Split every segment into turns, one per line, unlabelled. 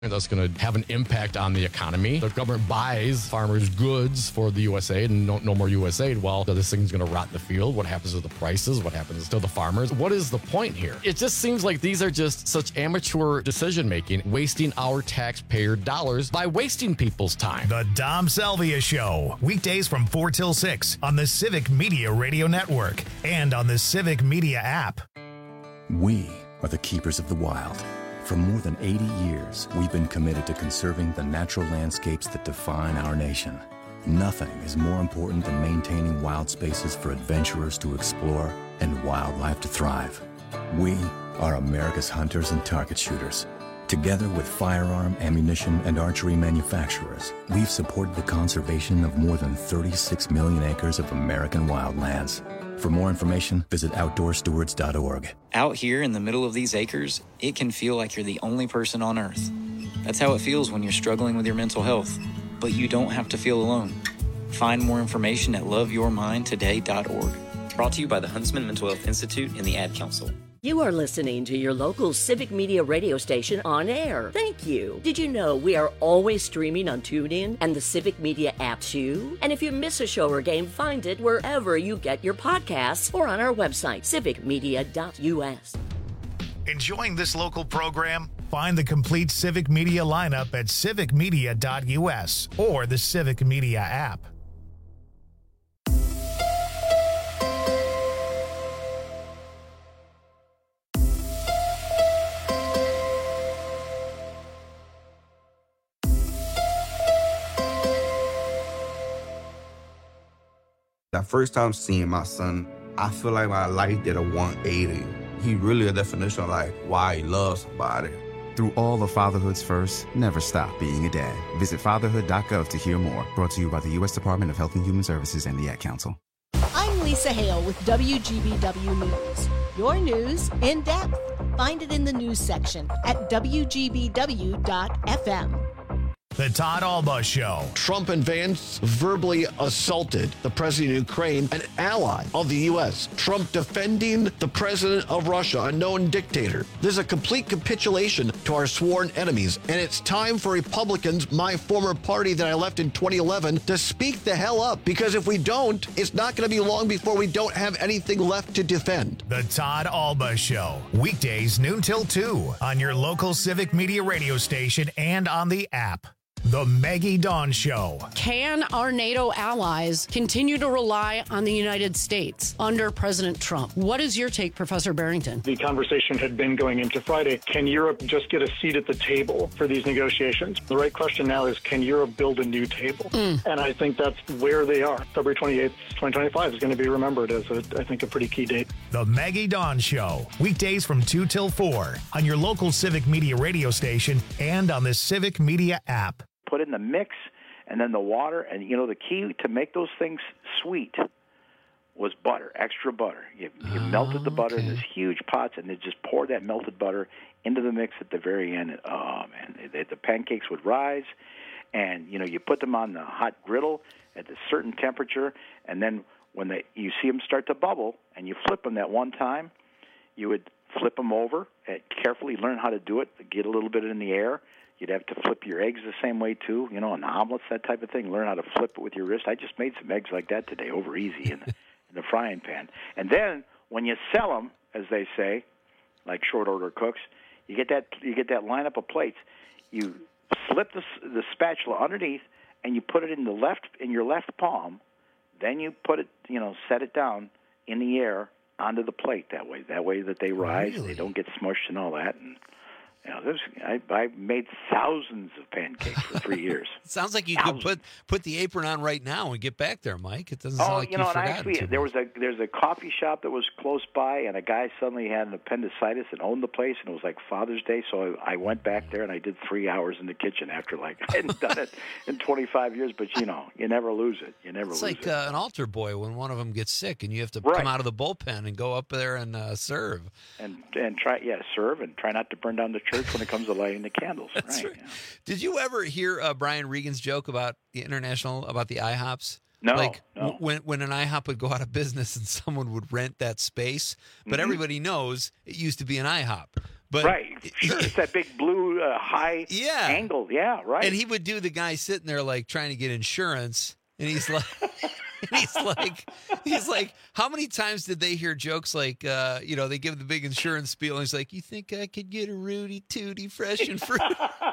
That's going to have an impact on the economy. The government buys farmers' goods for the USAID and no more USAID. Well, this thing's going to rot in the field. What happens to the prices? What happens to the farmers? What is the point here? It just seems like these are just such amateur decision-making, wasting our taxpayer dollars by wasting people's time.
The Dom Salvia Show, weekdays from 4 till 6 on the Civic Media Radio Network and on the Civic Media app.
We are the keepers of the wild. For more than 80 years, we've been committed to conserving the natural landscapes that define our nation. Nothing is more important than maintaining wild spaces for adventurers to explore and wildlife to thrive. We are America's hunters and target shooters. Together with firearm, ammunition, and archery manufacturers, we've supported the conservation of more than 36 million acres of American wildlands. For more information, visit OutdoorStewards.org.
Out here in the middle of these acres, it can feel like you're the only person on Earth. That's how it feels when you're struggling with your mental health. But you don't have to feel alone. Find more information at loveyourmindtoday.org. Brought to you by the Huntsman Mental Health Institute and the Ad Council.
You are listening to your local Civic Media radio station on air. Thank you. Did you know we are always streaming on TuneIn and the Civic Media app too? And if you miss a show or game, find it wherever you get your podcasts or on our website, civicmedia.us.
Enjoying this local program? Find the complete Civic Media lineup at civicmedia.us or the Civic Media app.
That first time seeing my son, I feel like my life did a 180. He really a definition of like why he loves somebody.
Through all of fatherhood's first, never stop being a dad. Visit fatherhood.gov to hear more. Brought to you by the U.S. Department of Health and Human Services and the Ad Council.
I'm Lisa Hale with WGBW News. Your news in depth. Find it in the news section at WGBW.FM.
The Todd Alba Show.
Trump and Vance verbally assaulted the president of Ukraine, an ally of the U.S. Trump defending the president of Russia, a known dictator. This is a complete capitulation to our sworn enemies. And it's time for Republicans, my former party that I left in 2011, to speak the hell up. Because if we don't, it's not going to be long before we don't have anything left to defend.
The Todd Alba Show. Weekdays noon till 2 on your local Civic Media radio station and on the app. The Maggie Dawn Show.
Can our NATO allies continue to rely on the United States under President Trump? What is your take, Professor Barrington?
The conversation had been going into Friday. Can Europe just get a seat at the table for these negotiations? The right question now is, can Europe build a new table? And I think that's where they are. February 28th, 2025 is going to be remembered as, I think, a pretty key date.
The Maggie Dawn Show. Weekdays from 2 till 4 on your local Civic Media radio station and on the Civic Media app.
Put in the mix and then the water. And, you know, the key to make those things sweet was butter, extra butter. You melted the butter in these huge pots and then just pour that melted butter into the mix at the very end. Oh, man, the pancakes would rise. And, you know, you put them on the hot griddle at a certain temperature. And then when you see them start to bubble and you flip them that one time, you would flip them over and carefully learn how to do it, get a little bit in the air. You'd have to flip your eggs the same way, too, you know, and omelets, that type of thing. Learn how to flip it with your wrist. I just made some eggs like that today, over easy, in the frying pan. And then when you sell them, as they say, like short order cooks, you get that lineup of plates. You slip the spatula underneath, and you put it in your left palm. Then you put it, you know, set it down in the air onto the plate that way. That way that they rise, They don't get smushed and all that. And you know, I made thousands of pancakes for 3 years.
Sounds like you could put the apron on right now and get back there, Mike. It doesn't sound like you've forgotten
actually, there's a coffee shop that was close by, and a guy suddenly had an appendicitis and owned the place, and it was like Father's Day, so I went back there and I did 3 hours in the kitchen after I hadn't done it in 25 years. But you know, you never lose it.
It's like an altar boy when one of them gets sick and you have to come out of the bullpen and go up there and serve
and serve and try not to burn down the church when it comes to lighting the candles.
That's right.
Yeah.
Did you ever hear Brian Regan's joke about the about the IHOPs?
No.
No. When an IHOP would go out of business and someone would rent that space, but everybody knows it used to be an IHOP. But
right, sure, it's that big blue high angle. Yeah, right.
And he would do the guy sitting there like trying to get insurance, and he's like. He's like, how many times did they hear jokes like, they give the big insurance spiel, and he's like, you think I could get a Rudy Tooty fresh and fruit?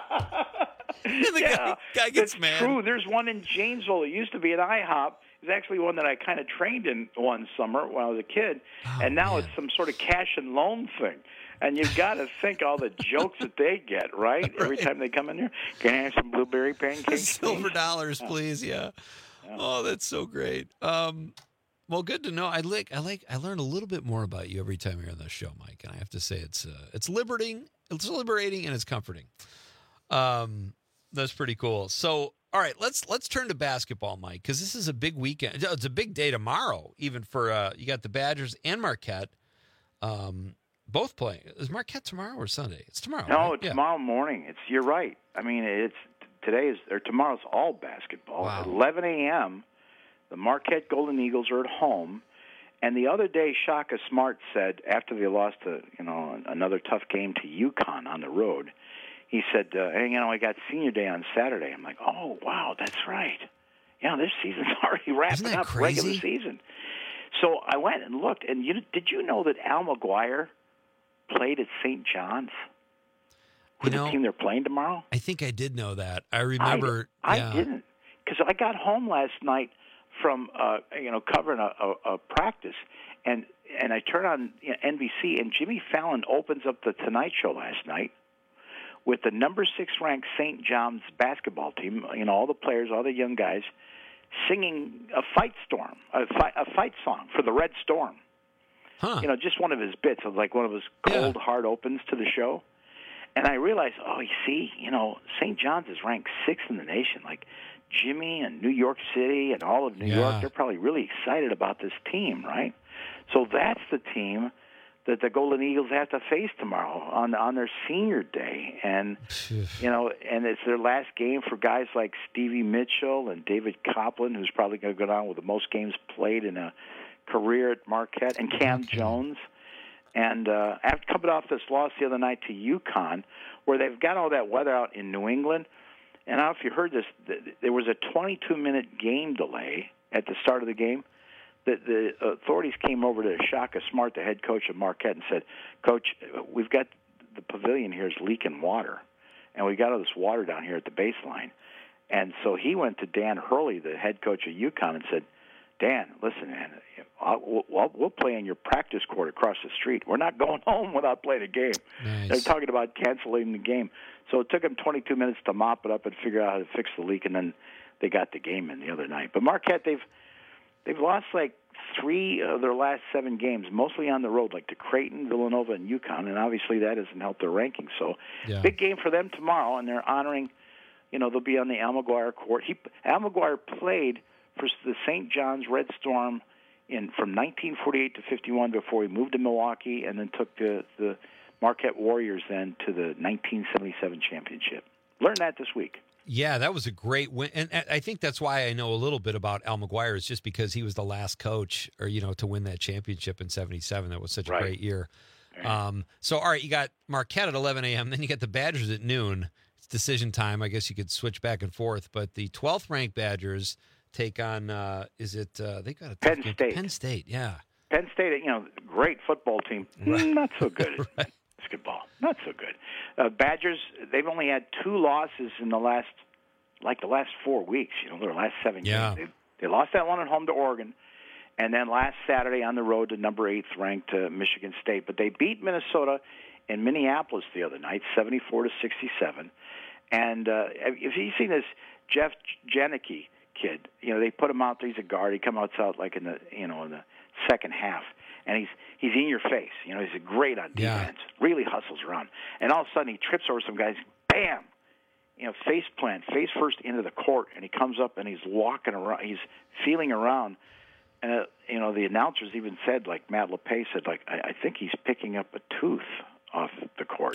And the guy gets mad.
True. There's one in Janesville. It used to be an IHOP. It's actually one that I kind of trained in one summer when I was a kid, and now it's some sort of cash and loan thing. And you've got to think all the jokes that they get, right? Every time they come in here. Can I have some blueberry pancakes?
Silver dollars, please. Yeah. Oh, that's so great. Well, good to know. I learn a little bit more about you every time you're on the show, Mike, and I have to say it's liberating, and it's comforting. That's pretty cool. So, all right, let's turn to basketball, Mike, because this is a big weekend. It's a big day tomorrow, even for you got the Badgers and Marquette, both playing. Is Marquette tomorrow or Sunday? It's tomorrow.
No,
right?
tomorrow morning. You're right. I mean, tomorrow's all basketball.
Wow.
At 11 a.m., the Marquette Golden Eagles are at home. And the other day, Shaka Smart said, after they lost another tough game to UConn on the road, he said, hey, I got senior day on Saturday. I'm like, oh, wow, that's right. Yeah, this season's already wrapping up,
crazy?
Regular season. So I went and looked, and did you know that Al McGuire played at St. John's? For the team they're playing tomorrow?
I think I did know that. I remember.
I didn't, because I got home last night from covering a practice, and I turned on NBC, and Jimmy Fallon opens up the Tonight Show last night with the number 6 ranked St. John's basketball team. All the players, all the young guys, singing a fight song for the Red Storm.
Huh.
Just one of his bits, like one of his cold, hard opens to the show. And I realized, St. John's is ranked 6th in the nation. Like Jimmy and New York City and all of New York, they're probably really excited about this team, right? So that's the team that the Golden Eagles have to face tomorrow on their senior day. And, and it's their last game for guys like Stevie Mitchell and David Copeland, who's probably going to go down with the most games played in a career at Marquette, and Cam Jones. And after coming off this loss the other night to UConn, where they've got all that weather out in New England, and I don't know if you heard this, there was a 22-minute game delay at the start of the game. The authorities came over to Shaka Smart, the head coach of Marquette, and said, Coach, we've got the pavilion here is leaking water, and we got all this water down here at the baseline. And so he went to Dan Hurley, the head coach of UConn, and said, Dan, listen, man, we'll play in your practice court across the street. We're not going home without playing a game.
Nice.
They're talking about canceling the game. So it took them 22 minutes to mop it up and figure out how to fix the leak, and then they got the game in the other night. But Marquette, they've lost like 3 of their last 7 games, mostly on the road, like to Creighton, Villanova, and UConn, and obviously that hasn't helped their rankings. So big game for them tomorrow, and they're honoring, they'll be on the Al McGuire court. Al McGuire played for the St. John's Red Storm from 1948 to 51 before he moved to Milwaukee, and then took the Marquette Warriors then to the 1977 championship. Learned that this week.
Yeah, that was a great win. And I think that's why I know a little bit about Al McGuire, is just because he was the last coach to win that championship in 77. That was such a great year. So, all right, you got Marquette at 11 a.m., then you got the Badgers at noon. It's decision time. I guess you could switch back and forth. But the 12th ranked Badgers take on, they got a
Penn State.
Penn State, yeah.
Penn State, great football team. Not so good at basketball. Not so good. Badgers, they've only had 2 losses in the last 4 weeks. Their last 7 games. They lost that one at home to Oregon, and then last Saturday on the road to number 8th ranked Michigan State. But they beat Minnesota in Minneapolis the other night, 74-67. And if you've seen this Jeff Janicki kid, they put him out there. He's a guard. He comes out like in the second half, and he's in your face. He's great on defense. Really hustles around, and all of a sudden he trips over some guys. Bam! Face plant, face first into the court, and he comes up and he's walking around. He's feeling around, and the announcers even said, like Matt LePay said, like I think he's picking up a tooth off the court.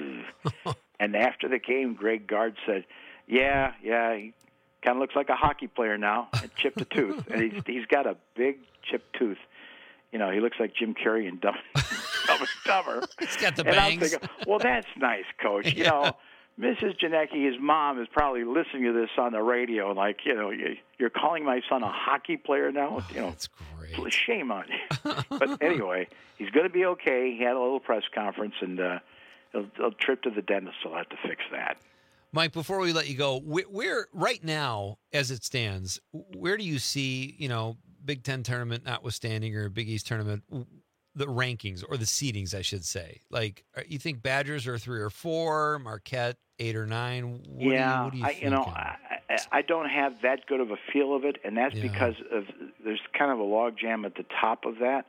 And after the game, Greg Gard said, "Yeah, he kind of looks like a hockey player now, and chipped a tooth, and he's got a big chipped tooth. He looks like Jim Carrey in Dumb and Dumber.
He's got the
and
bangs.
I'm thinking, well, that's nice, Coach. You know, Mrs. Janicki, his mom, is probably listening to this on the radio, like, you know, you're calling my son a hockey player now? You know,
that's great.
Shame on you. But anyway, he's going to be okay. He had a little press conference, and he'll trip to the dentist. He'll have to fix that.
Mike, before we let you go, where right now, as it stands, where do you see, you know, Big Ten tournament notwithstanding or Big East tournament, the rankings or the seedings, I should say? Like, you think Badgers are 3 or 4, Marquette 8 or 9? What do you think?
I don't have that good of a feel of it, and that's because of there's kind of a log jam at the top of that.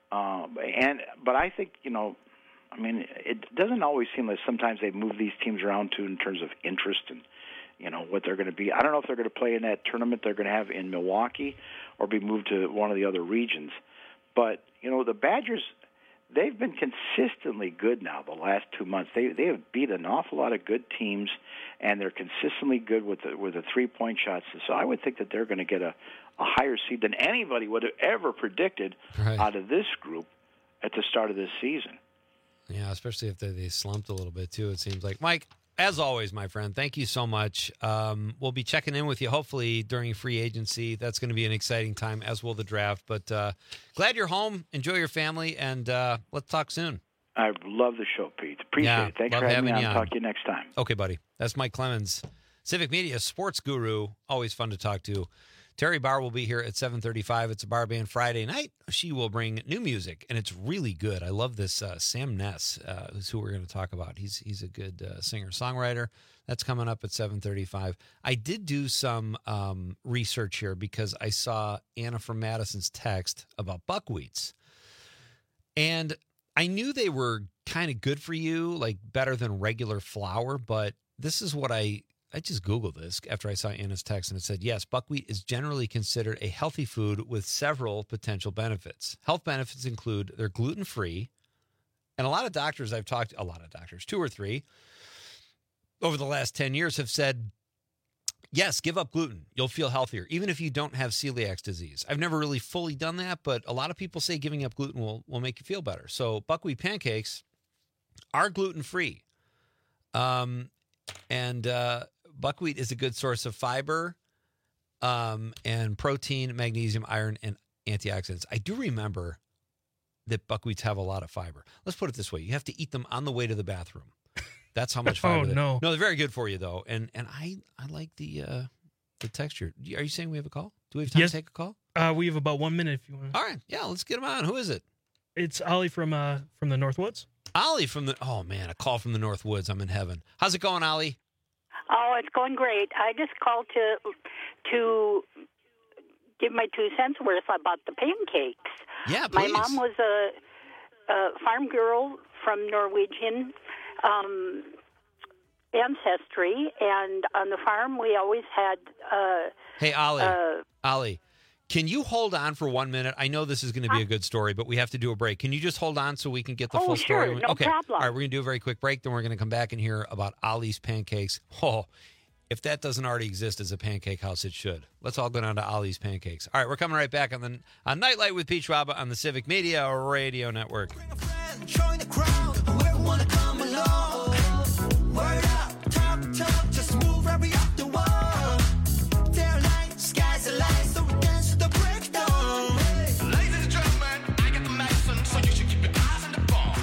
But I think, you know, I mean, it doesn't always seem like sometimes they move these teams around too in terms of interest and, you know, what they're going to be. I don't know if they're going to play in that tournament they're going to have in Milwaukee or be moved to one of the other regions. But, you know, the Badgers, they've been consistently good now the last 2 months. They have beat an awful lot of good teams, and they're consistently good with the three-point shots. So I would think that they're going to get a higher seed than anybody would have ever predicted out of this group at the start of this season.
Yeah, especially if they slumped a little bit, too, it seems like. Mike, as always, my friend, thank you so much. We'll be checking in with you, hopefully, during free agency. That's going to be an exciting time, as will the draft. But glad you're home. Enjoy your family, and let's talk soon.
I love the show, Pete. Appreciate it. Thanks for having me on. I'll talk to you next time.
Okay, buddy. That's Mike Clemens, Civic Media sports guru. Always fun to talk to. Terry Barr will be here at 7:35. It's a bar band Friday night. She will bring new music, and it's really good. I love this. Sam Ness is who we're going to talk about. He's a good singer-songwriter. That's coming up at 7:35. I did do some research here because I saw Anna from Madison's text about buckwheats. And I knew they were kind of good for you, like better than regular flour, but this is what I just Googled this after I saw Anna's text, and it said, yes, buckwheat is generally considered a healthy food with several potential benefits. Health benefits include they're gluten-free, and a lot of doctors, 2 or 3, over the last 10 years have said, yes, give up gluten. You'll feel healthier, even if you don't have celiac disease. I've never really fully done that, but a lot of people say giving up gluten will make you feel better. So buckwheat pancakes are gluten-free. Buckwheat is a good source of fiber and protein, magnesium, iron, and antioxidants. I do remember that buckwheats have a lot of fiber. Let's put it this way. You have to eat them on the way to the bathroom. That's how much fiber.
No,
they're very good for you, though. And I like the texture. Are you saying we have a call? Do we have time to take a call?
We have about 1 minute if you want.
All right. Yeah, let's get him on. Who is it?
It's Ollie from the Northwoods.
Ollie from a call from the Northwoods. I'm in heaven. How's it going, Ollie?
Oh, it's going great. I just called to give my 2 cents worth about the pancakes.
Yeah, please.
My mom was a farm girl from Norwegian ancestry, and on the farm we always had.
Hey, Ollie, can you hold on for 1 minute? I know this is going to be a good story, but we have to do a break. Can you just hold on so we can get the full story?
Sure, no problem.
All right, we're going to do a very quick break, then we're going to come back and hear about Ollie's Pancakes. Oh, if that doesn't already exist as a pancake house, it should. Let's all go down to Ollie's Pancakes. All right, we're coming right back on Nightlight with Pete Schwaba on the Civic Media Radio Network.
Join the crowd, whoever wanna come along. Word up, talk, just move right up the wall. They're light, skies are light, so we dance to the breakdown. Ladies and gentlemen, I got the medicine, so you should keep your eyes on the ball.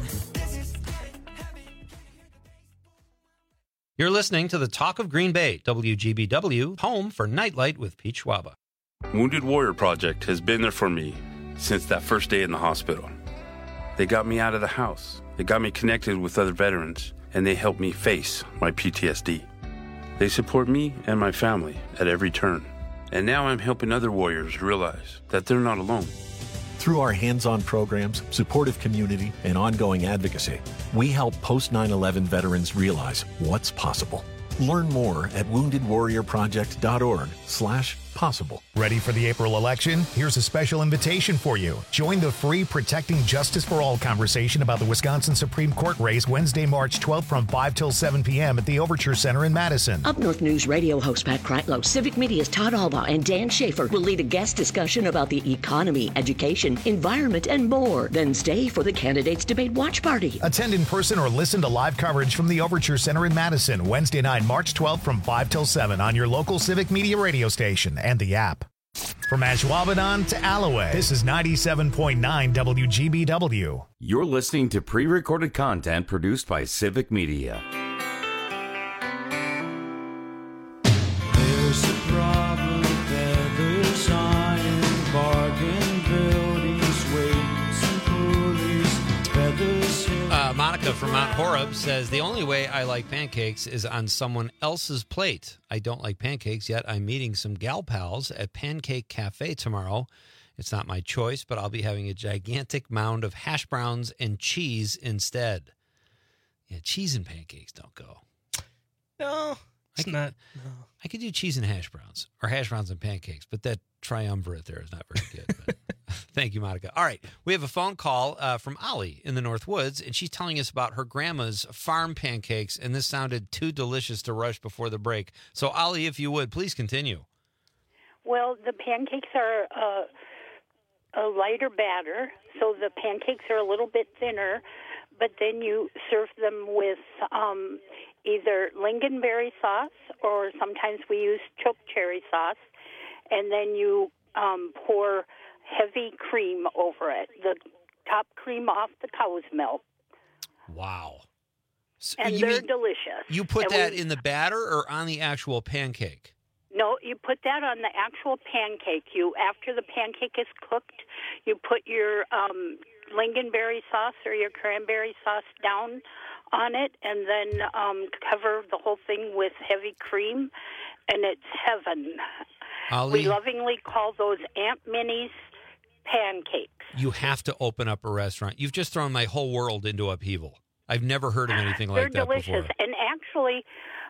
You're listening to the Talk of Green Bay, WGBW, home for Nightlight with Pete Schwaba.
Wounded Warrior Project has been there for me since that first day in the hospital. They got me out of the house. They got me connected with other veterans, and they helped me face my PTSD. They support me and my family at every turn. And now I'm helping other warriors realize that they're not alone.
Through our hands-on programs, supportive community, and ongoing advocacy, we help post-9/11 veterans realize what's possible. Learn more at woundedwarriorproject.org/ possible.
Ready for the April election? Here's a special invitation for you. Join the free Protecting Justice for All conversation about the Wisconsin Supreme Court race Wednesday, March 12th from 5 till 7 p.m. at the Overture Center in Madison.
Up North News radio host Pat Kreitlow, Civic Media's Todd Alba, and Dan Schaefer will lead a guest discussion about the economy, education, environment, and more. Then stay for the Candidates Debate Watch Party.
Attend in person or listen to live coverage from the Overture Center in Madison, Wednesday night, March 12th from 5 till 7 on your local Civic Media radio station and the app. From Ashwaubenon to Alloway, this is 97.9 WGBW.
You're listening to pre-recorded content produced by Civic Media.
There's a problem, feathers iron, bargain buildings, weights and pulleys, feathers.
Monica from Mount Horeb says, the only way I like pancakes is on someone else's plate. I don't like pancakes, yet I'm meeting some gal pals at Pancake Cafe tomorrow. It's not my choice, but I'll be having a gigantic mound of hash browns and cheese instead. Yeah, cheese and pancakes don't go.
No, it's not. No.
I could do cheese and hash browns, or hash browns and pancakes, but that triumvirate there is not very good. But thank you, Monica. All right, we have a phone call from Ollie in the North Woods, and she's telling us about her grandma's farm pancakes, and this sounded too delicious to rush before the break. So, Ollie, if you would, please continue.
Well, the pancakes are a lighter batter, so the pancakes are a little bit thinner, but then you serve them with either lingonberry sauce, or sometimes we use choke cherry sauce, and then you pour heavy cream over it, the top cream off the cow's milk.
Wow. So
And they're delicious.
You put
And
that
we-
in the batter or on the actual pancake?
No, you put that on the actual pancake. After the pancake is cooked, you put your lingonberry sauce or your cranberry sauce down on it, and then cover the whole thing with heavy cream, and it's heaven.
Ollie?
We lovingly call those Aunt Minnie's pancakes.
You have to open up a restaurant. You've just thrown my whole world into upheaval. I've never heard of anything
They're
like that
delicious.
before.
And actually,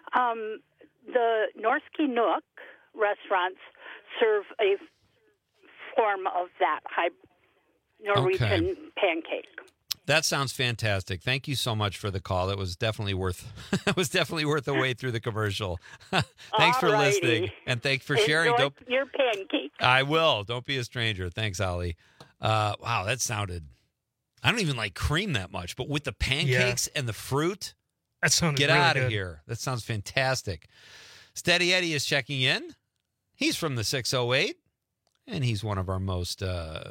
the Norski Nook restaurants serve a form of that Norwegian pancake.
That sounds fantastic. Thank you so much for the call. That was definitely worth the wait through the commercial. Thanks for
Alrighty.
listening, and thanks for sharing.
Enjoy your pancake.
I will. Don't be a stranger. Thanks, Ollie. Wow, that sounded. I don't even like cream that much, but with the pancakes and the fruit,
that sounded
get
really
out of
good.
here. That sounds fantastic. Steady Eddie is checking in. He's from the 608, and he's one of our most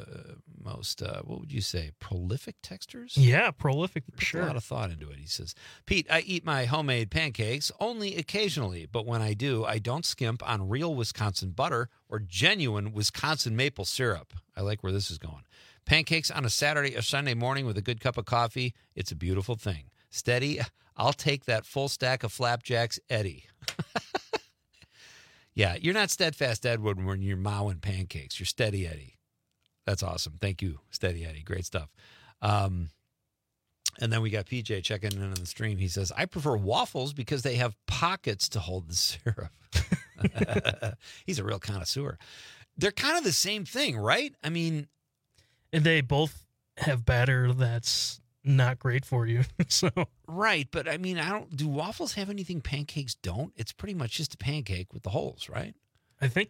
what would you say, prolific texters?
Yeah, prolific for
Puts
sure.
a lot of thought into it. He says, Pete, I eat my homemade pancakes only occasionally, but when I do, I don't skimp on real Wisconsin butter or genuine Wisconsin maple syrup. I like where this is going. Pancakes on a Saturday or Sunday morning with a good cup of coffee, it's a beautiful thing. Steady, I'll take that full stack of flapjacks, Eddie. Yeah, you're not Steadfast Edward when you're mowing pancakes. You're Steady Eddie. That's awesome. Thank you, Steady Eddie. Great stuff. And then we got PJ checking in on the stream. He says, I prefer waffles because they have pockets to hold the syrup. He's a real connoisseur. They're kind of the same thing, right? I mean,
And they both have batter that's not great for you. So
right, but I mean, do waffles have anything pancakes don't? It's pretty much just a pancake with the holes, right?
I think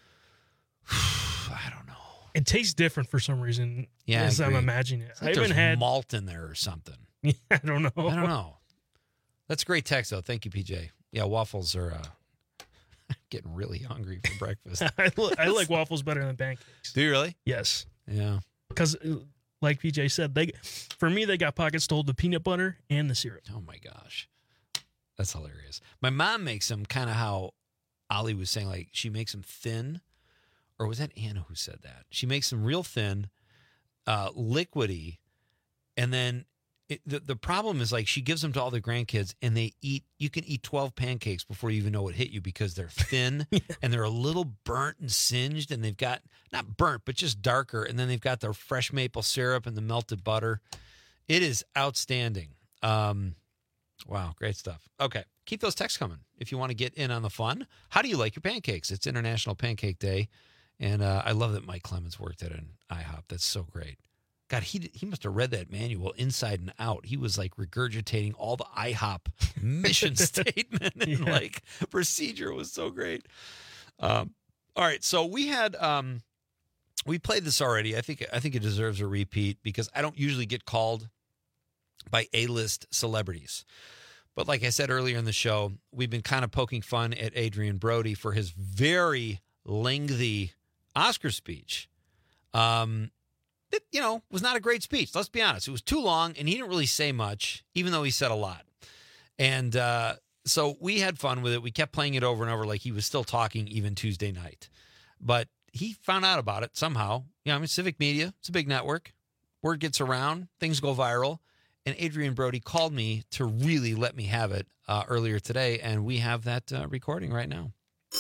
I don't know.
It tastes different for some reason.
Yeah,
as
I
I'm
agree.
imagining it.
It's
I
like
haven't
there's
had
malt in there or something.
Yeah, I don't know.
I don't know. That's a great text, though. Thank you, PJ. Yeah, waffles are getting really hungry for breakfast.
I like waffles better than pancakes.
Do you really?
Yes.
Yeah.
Because, like PJ said, for me, they got pockets to hold the peanut butter and the syrup.
Oh, my gosh. That's hilarious. My mom makes them kind of how Ollie was saying, like she makes them thin. Or was that Anna who said that? She makes them real thin, liquidy, and then the problem is like she gives them to all the grandkids, and you can eat 12 pancakes before you even know what hit you because they're thin and they're a little burnt and singed, and they've got, not burnt, but just darker, and then they've got the fresh maple syrup and the melted butter. It is outstanding. Wow, great stuff. Okay, keep those texts coming if you want to get in on the fun. How do you like your pancakes? It's International Pancake Day, and I love that Mike Clemens worked at an IHOP. That's so great. God, he must have read that manual inside and out. He was like regurgitating all the IHOP mission statement and like procedure. It was so great. All right, so we had we played this already. I think it deserves a repeat because I don't usually get called by A-list celebrities. But like I said earlier in the show, we've been kind of poking fun at Adrian Brody for his very lengthy Oscar speech. That, was not a great speech. Let's be honest. It was too long, and he didn't really say much, even though he said a lot. And so we had fun with it. We kept playing it over and over like he was still talking even Tuesday night. But he found out about it somehow. Civic Media, it's a big network. Word gets around. Things go viral. And Adrian Brody called me to really let me have it earlier today, and we have that recording right now.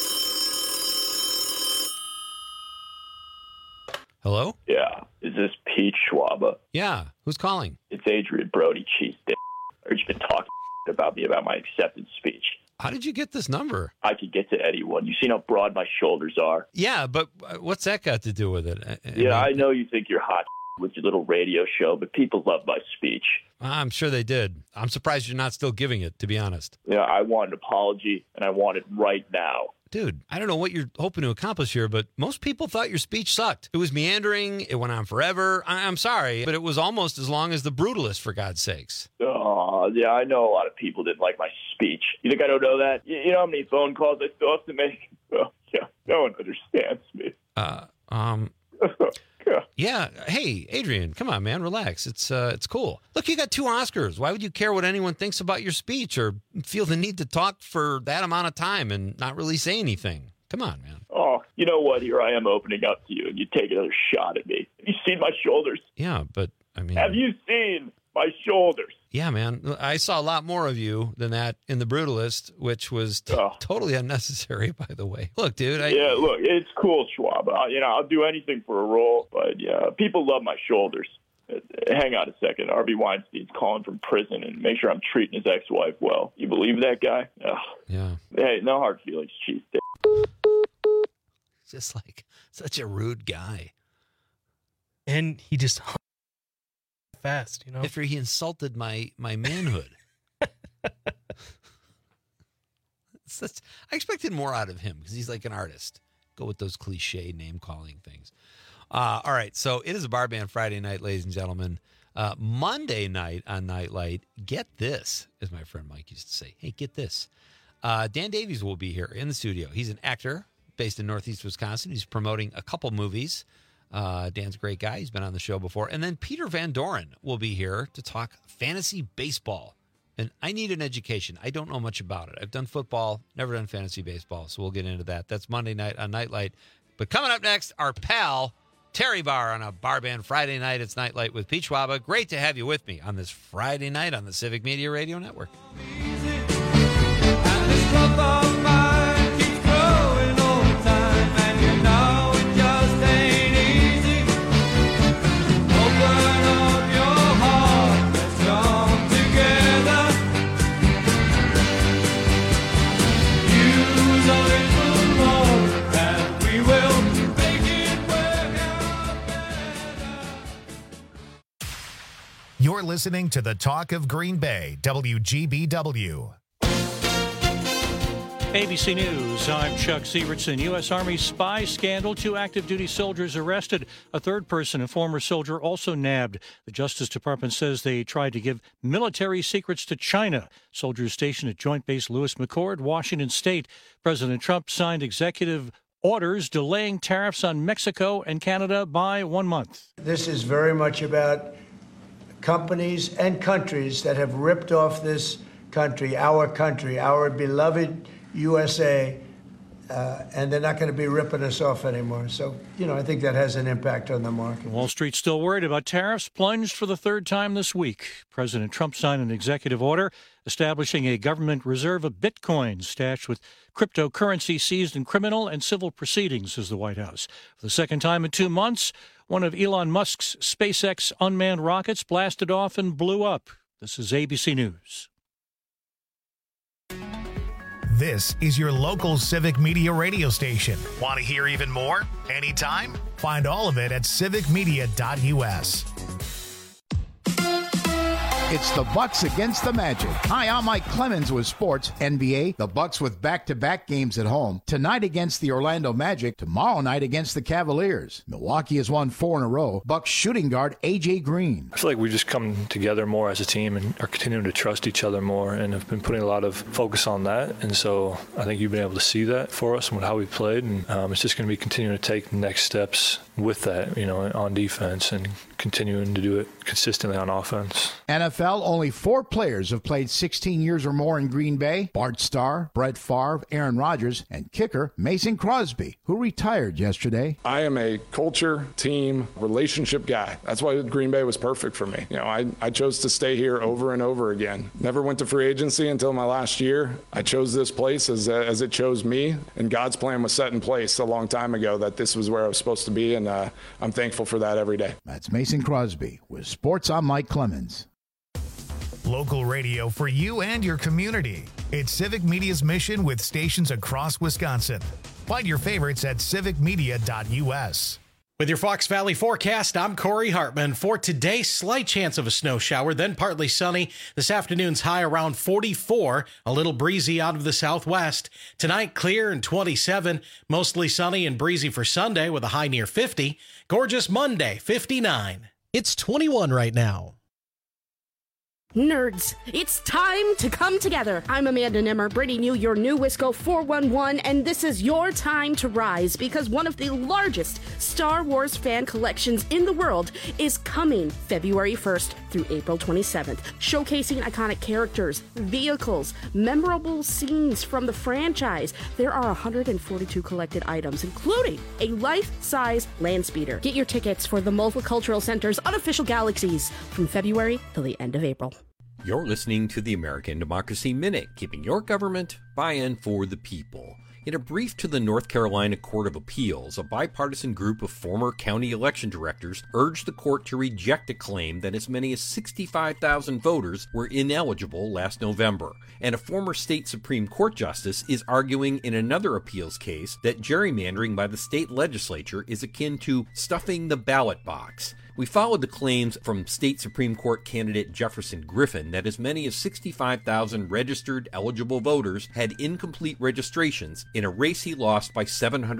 Hello?
Yeah. Is this Pete Schwaba?
Yeah. Who's calling?
It's Adrian Brody, cheese dick. I heard you've been talking about me about my acceptance speech.
How did you get this number?
I could get to anyone. You seen how broad my shoulders are?
Yeah, but what's that got to do with it?
I know you think you're hot with your little radio show, but people love my speech.
I'm sure they did. I'm surprised you're not still giving it, to be honest.
I want an apology, and I want it right now.
Dude, I don't know what you're hoping to accomplish here, but most people thought your speech sucked. It was meandering. It went on forever. I'm sorry, but it was almost as long as The Brutalist, for God's sakes.
Oh, yeah, I know a lot of people didn't like my speech. You think I don't know that? You know how many phone calls I still have to make? Well, yeah, no one understands me.
Yeah. Hey, Adrian, come on, man. Relax. It's cool. Look, you got 2 Oscars. Why would you care what anyone thinks about your speech or feel the need to talk for that amount of time and not really say anything? Come on, man.
Oh, you know what? Here I am opening up to you, and you take another shot at me. Have you seen my shoulders?
Yeah, but,
Have you seen my shoulders?
Yeah, man. I saw a lot more of you than that in The Brutalist, which was totally unnecessary, by the way. Look, dude.
Look, it's cool, Schwab. I'll do anything for a role, but people love my shoulders. Hang on a second. Harvey Weinstein's calling from prison and make sure I'm treating his ex-wife well. You believe that guy? Ugh.
Yeah.
Hey, no hard feelings, cheese dick.
Just like such a rude guy.
And he just fast,
After he insulted my manhood. I expected more out of him because he's like an artist. Go with those cliche name-calling things. All right, so it is a Bar Band Friday night, ladies and gentlemen. Monday night on Nightlight, get this, as my friend Mike used to say. Hey, get this. Dan Davies will be here in the studio. He's an actor based in Northeast Wisconsin. He's promoting a couple movies. Dan's a great guy. He's been on the show before. And then Peter Van Doren will be here to talk fantasy baseball. And I need an education. I don't know much about it. I've done football, never done fantasy baseball, so we'll get into that. That's Monday night on Nightlight. But coming up next, our pal, Terry Barr, on a Bar Band Friday night. It's Nightlight with Pete Schwaba. Great to have you with me on this Friday night on the Civic Media Radio Network.
You're listening to the Talk of Green Bay, WGBW.
ABC News, I'm Chuck Sievertson. U.S. Army spy scandal. 2 active duty soldiers arrested. A third person, a former soldier, also nabbed. The Justice Department says they tried to give military secrets to China. Soldiers stationed at Joint Base Lewis McChord, Washington State. President Trump signed executive orders delaying tariffs on Mexico and Canada by 1 month.
This is very much about companies and countries that have ripped off this country, our beloved USA, and they're not going to be ripping us off anymore. So, I think that has an impact on the market.
Wall Street's still worried about tariffs, plunged for the 3rd time this week. President Trump signed an executive order establishing a government reserve of Bitcoin stashed with cryptocurrency seized in criminal and civil proceedings, says the White House. For the 2nd time in 2 months, one of Elon Musk's SpaceX unmanned rockets blasted off and blew up. This is ABC News.
This is your local Civic Media radio station. Want to hear even more? Anytime? Find all of it at civicmedia.us.
It's the Bucks against the Magic. Hi, I'm Mike Clemens with sports. NBA, the Bucks with back-to-back games at home. Tonight against the Orlando Magic. Tomorrow night against the Cavaliers. Milwaukee has won 4 in a row. Bucks shooting guard A.J. Green.
I feel like we just come together more as a team and are continuing to trust each other more and have been putting a lot of focus on that. And so I think you've been able to see that for us and how we played. And it's just going to be continuing to take the next steps with that, on defense and continuing to do it consistently on offense.
NFL, only 4 players have played 16 years or more in Green Bay. Bart Starr, Brett Favre, Aaron Rodgers, and kicker Mason Crosby, who retired yesterday.
I am a culture, team, relationship guy. That's why Green Bay was perfect for me. I chose to stay here over and over again. Never went to free agency until my last year. I chose this place as it chose me, and God's plan was set in place a long time ago that this was where I was supposed to be, and I'm thankful for that every day.
That's Mason Crosby. With sports, I'm Mike Clemens.
Local radio for you and your community. It's Civic Media's mission with stations across Wisconsin. Find your favorites at civicmedia.us.
With your Fox Valley forecast, I'm Corey Hartman. For today, slight chance of a snow shower, then partly sunny. This afternoon's high around 44, a little breezy out of the southwest. Tonight, clear and 27, mostly sunny and breezy for Sunday with a high near 50. Gorgeous Monday, 59.
It's 21 right now.
Nerds, it's time to come together. I'm Amanda Nimmer, bringing you your new Wisco 411, and this is your time to rise because one of the largest Star Wars fan collections in the world is coming February 1st through April 27th, showcasing iconic characters, vehicles, memorable scenes from the franchise. There are 142 collected items, including a life-size land speeder. Get your tickets for the Multicultural Center's unofficial galaxies from February till the end of April.
You're listening to the American Democracy Minute, keeping your government by and for the people. In a brief to the North Carolina Court of Appeals, a bipartisan group of former county election directors urged the court to reject a claim that as many as 65,000 voters were ineligible last November. And a former state Supreme Court justice is arguing in another appeals case that gerrymandering by the state legislature is akin to stuffing the ballot box. We followed the claims from state Supreme Court candidate Jefferson Griffin that as many as 65,000 registered eligible voters had incomplete registrations in a race he lost by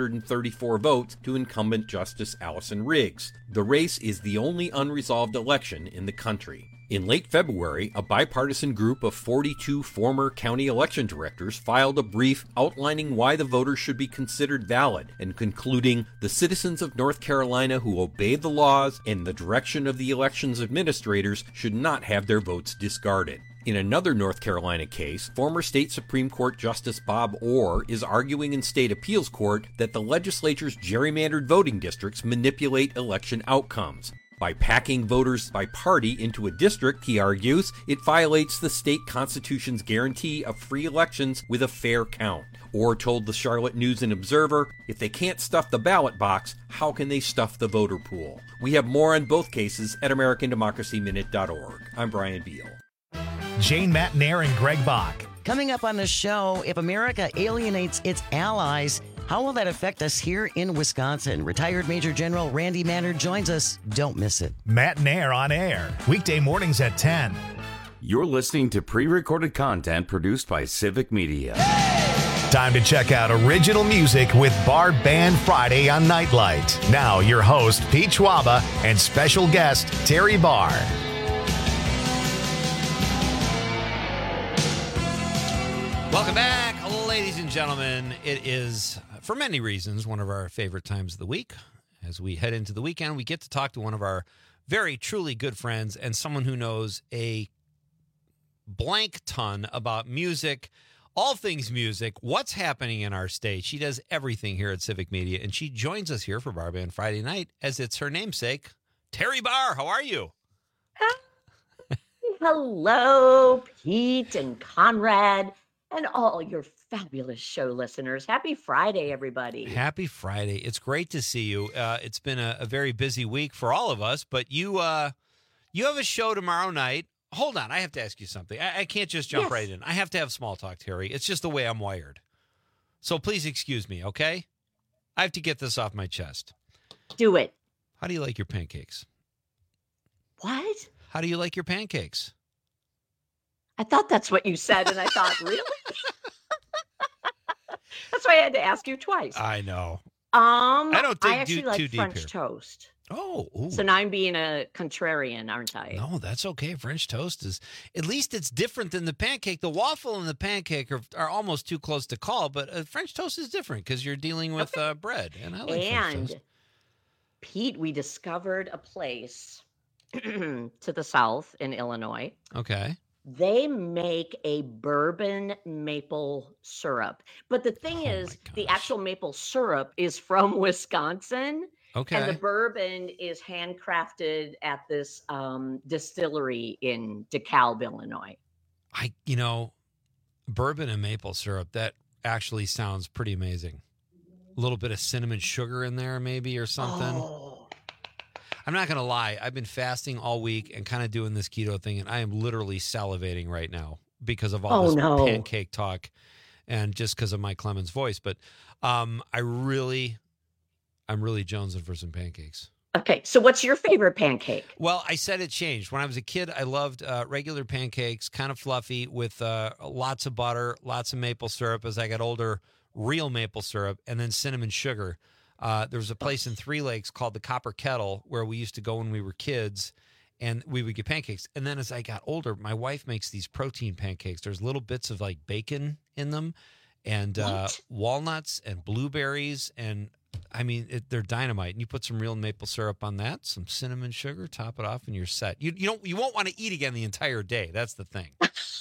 734 votes to incumbent Justice Allison Riggs. The race is the only unresolved election in the country. In late February, a bipartisan group of 42 former county election directors filed a brief outlining why the voters should be considered valid and concluding the citizens of North Carolina who obey the laws and the direction of the elections administrators should not have their votes discarded. In another North Carolina case, former state Supreme Court Justice Bob Orr is arguing in state appeals court that the legislature's gerrymandered voting districts manipulate election outcomes. By packing voters by party into a district, he argues, it violates the state constitution's guarantee of free elections with a fair count. Orr told the Charlotte News and Observer, if they can't stuff the ballot box, how can they stuff the voter pool? We have more on both cases at AmericanDemocracyMinute.org. I'm Brian Beal.
Jane Matnair and Greg Bach.
Coming up on the show, if America alienates its allies, how will that affect us here in Wisconsin? Retired Major General Randy Maynard joins us. Don't miss it.
Matnair on air, weekday mornings at 10.
You're listening to pre-recorded content produced by Civic Media.
Time to check out original music with Bar Band Friday on Nightlight. Now, your host, Pete Schwaba, and special guest, Terry Barr.
Welcome back, ladies and gentlemen. It is, for many reasons, one of our favorite times of the week. As we head into the weekend, we get to talk to one of our very, truly good friends and someone who knows a blank ton about music, all things music, what's happening in our state. She does everything here at Civic Media, and she joins us here for Bar Band Friday night as it's her namesake. Terry Barr, how are you?
Hello, Pete and Conrad. And all your fabulous show listeners. Happy Friday, everybody.
Happy Friday. It's great to see you. It's been a very busy week for all of us, but you have a show tomorrow night hold on. I have to ask you something. I can't just jump right in. I have to have small talk, Terry. It's just the way I'm wired. So please excuse me, okay? I have to get this off my chest.
Do it.
How do you like your pancakes?
What?
How do you like your pancakes?
I thought that's what you said, and I thought, really? That's why I had to ask you twice.
I know.
I
don't dig
I actually
too
like
deep
French
here.
toast.
Oh, ooh.
So now I'm being a contrarian, aren't I?
No, that's okay. French toast is, at least it's different than the pancake. The waffle and the pancake are almost too close to call, but French toast is different because you're dealing with bread, and I like French toast.
Pete, we discovered a place to the south in Illinois.
Okay.
They make a bourbon maple syrup. But the thing is, the actual maple syrup is from Wisconsin.
Okay.
And the bourbon is handcrafted at this distillery in DeKalb, Illinois.
Bourbon and maple syrup, that actually sounds pretty amazing. A little bit of cinnamon sugar in there maybe or something.
Oh.
I'm not going to lie. I've been fasting all week and kind of doing this keto thing, and I am literally salivating right now because of all this pancake talk and just because of Mike Clemens' voice. But I'm really jonesing for some pancakes.
Okay, so what's your favorite pancake?
Well, I said it changed. When I was a kid, I loved regular pancakes, kind of fluffy with lots of butter, lots of maple syrup. As I got older, real maple syrup, and then cinnamon sugar. There was a place in Three Lakes called the Copper Kettle where we used to go when we were kids, and we would get pancakes. And then as I got older, my wife makes these protein pancakes. There's little bits of like bacon in them and walnuts and blueberries. And I mean, they're dynamite. And you put some real maple syrup on that, some cinnamon sugar, top it off, and you're set. You won't want to eat again the entire day. That's the thing.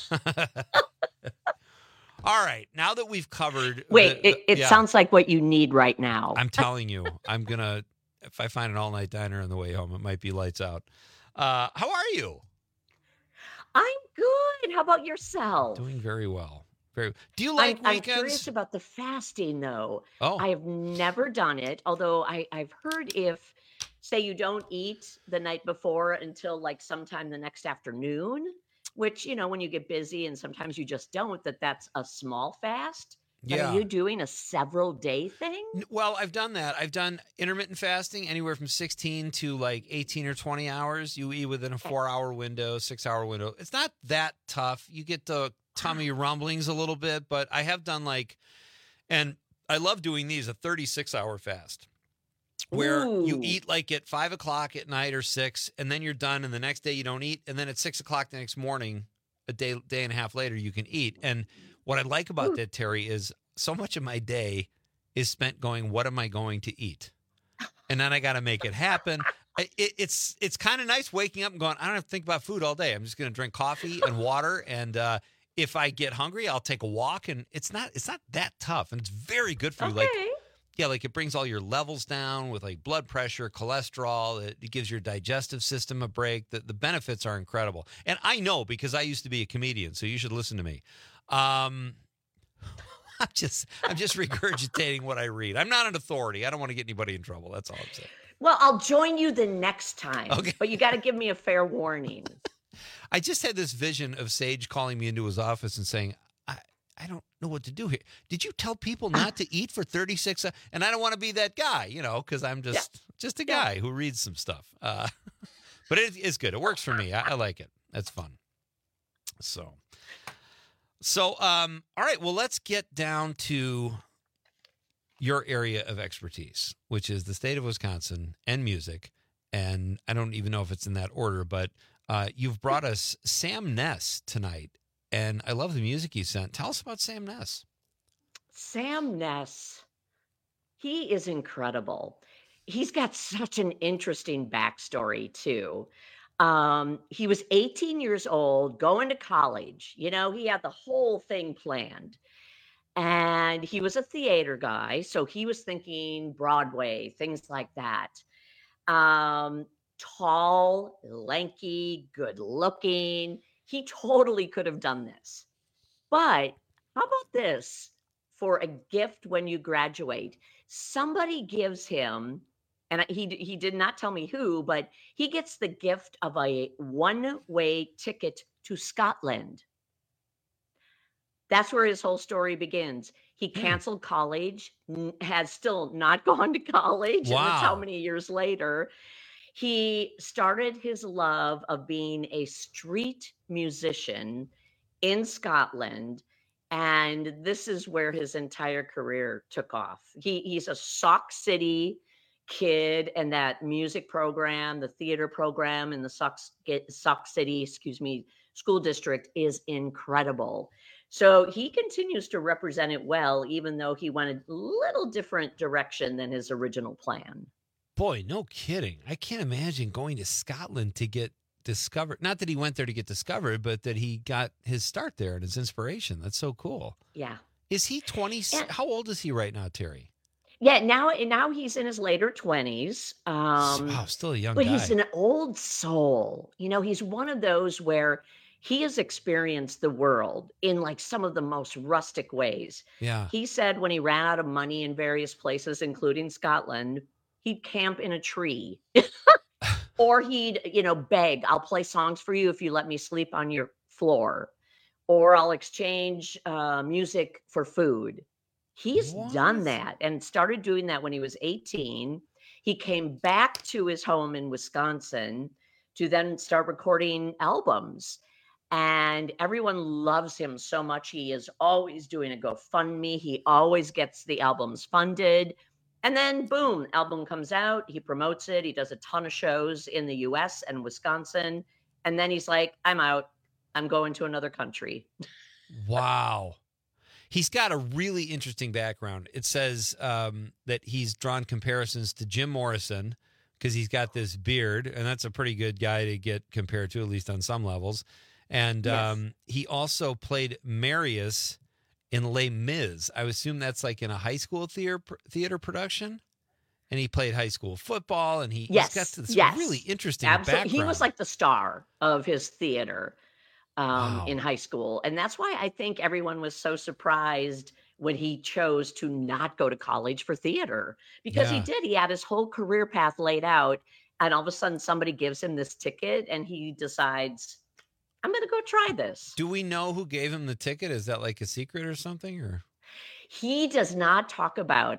All right, now that we've covered...
Wait, it sounds like what you need right now.
I'm telling you, I'm going to... If I find an all-night diner on the way home, it might be lights out. How are you?
I'm good. How about yourself?
Doing very well. Do you like weekends?
I'm curious about the fasting, though.
Oh.
I have never done it, although I've heard if, say, you don't eat the night before until like sometime the next afternoon... Which, when you get busy and sometimes you just don't, that's a small fast. But
Yeah.
are you doing a several day thing?
Well, I've done that. I've done intermittent fasting anywhere from 16 to like 18 or 20 hours. You eat within a 4-hour window, 6-hour window. It's not that tough. You get the tummy rumblings a little bit, but I have done and I love doing these, a 36-hour fast. Where you eat like at 5 o'clock at night or 6, and then you're done, and the next day you don't eat, and then at 6 o'clock the next morning, a day and a half later, you can eat. And what I like about that, Terry, is so much of my day is spent going, what am I going to eat? And then I got to make it happen. It's kind of nice waking up and going, I don't have to think about food all day. I'm just going to drink coffee and water, and if I get hungry, I'll take a walk, and it's not that tough, and it's very good for you. Like it brings all your levels down with like blood pressure, cholesterol. It gives your digestive system a break. The benefits are incredible. And I know because I used to be a comedian, so you should listen to me. I'm just regurgitating what I read. I'm not an authority. I don't want to get anybody in trouble. That's all I'm saying.
Well, I'll join you the next time.
Okay.
But you got to give me a fair warning.
I just had this vision of Sage calling me into his office and saying, I don't know what to do here. Did you tell people not to eat for 36 hours? And I don't want to be that guy, because I'm just a guy who reads some stuff. But it is good. It works for me. I like it. That's fun. So, all right. Well, let's get down to your area of expertise, which is the state of Wisconsin and music. And I don't even know if it's in that order, but you've brought us Sam Ness tonight. And I love the music you sent. Tell us about Sam Ness.
Sam Ness, he is incredible. He's got such an interesting backstory, too. He was 18 years old, going to college. He had the whole thing planned. And he was a theater guy, so he was thinking Broadway, things like that. Tall, lanky, good looking. He totally could have done this. But how about this for a gift when you graduate? Somebody gives him, and he did not tell me who, but he gets the gift of a one-way ticket to Scotland. That's where his whole story begins. He canceled college, has still not gone to college.
Wow.
And that's how many years later. He started his love of being a street musician in Scotland. And this is where his entire career took off. He's a Sauk City kid, and that music program, the theater program in the Sauk City, school district is incredible. So he continues to represent it well, even though he went a little different direction than his original plan.
Boy, no kidding. I can't imagine going to Scotland to get discovered. Not that he went there to get discovered, but that he got his start there and his inspiration. That's so cool.
Yeah.
Is he 20? Yeah. How old is he right now, Terry?
Yeah, now he's in his later 20s.
Wow, still a young guy.
But he's an old soul. You know, he's one of those where he has experienced the world in like some of the most rustic ways.
Yeah.
He said when he ran out of money in various places, including Scotland, he'd camp in a tree. Or he'd, beg, I'll play songs for you if you let me sleep on your floor. Or I'll exchange music for food. He's done that and started doing that when he was 18. He came back to his home in Wisconsin to then start recording albums. And everyone loves him so much. He is always doing a GoFundMe. He always gets the albums funded. And then, boom, album comes out. He promotes it. He does a ton of shows in the U.S. and Wisconsin. And then he's like, I'm out. I'm going to another country.
Wow. He's got a really interesting background. It says that he's drawn comparisons to Jim Morrison because he's got this beard, and that's a pretty good guy to get compared to, at least on some levels. And yes. He also played Marius in Les Mis. I assume that's like in a high school theater production. And he played high school football, and he's got this really interesting background.
He was like the star of his theater in high school. And that's why I think everyone was so surprised when he chose to not go to college for theater. Because he did. He had his whole career path laid out. And all of a sudden, somebody gives him this ticket, and he decides, I'm going to go try this.
Do we know who gave him the ticket? Is that like a secret or something? Or
he does not talk about.